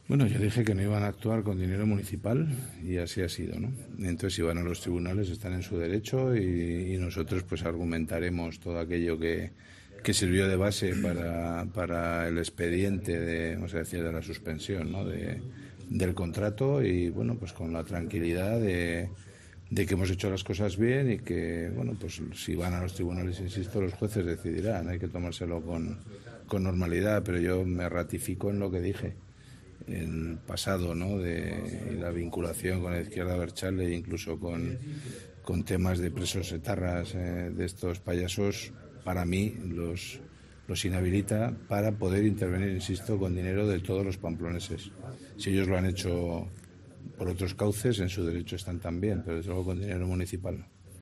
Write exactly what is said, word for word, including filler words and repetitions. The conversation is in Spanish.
Bueno, yo dije que no iban a actuar con dinero municipal y así ha sido, ¿no? Entonces, si van a los tribunales, están en su derecho y, y nosotros pues argumentaremos todo aquello que, que sirvió de base para, para el expediente de, vamos a decir, de la suspensión, ¿no? de, del contrato y, bueno, pues con la tranquilidad de, de que hemos hecho las cosas bien y que, bueno, pues si van a los tribunales, insisto, los jueces decidirán, hay que tomárselo con, con normalidad, pero yo me ratifico en lo que dije. El pasado, ¿no? De la vinculación con la izquierda abertzale e incluso con, con temas de presos etarras eh, de estos payasos, para mí los, los inhabilita para poder intervenir, insisto, con dinero de todos los pamploneses. Si ellos lo han hecho por otros cauces, en su derecho están también, pero desde luego con dinero municipal.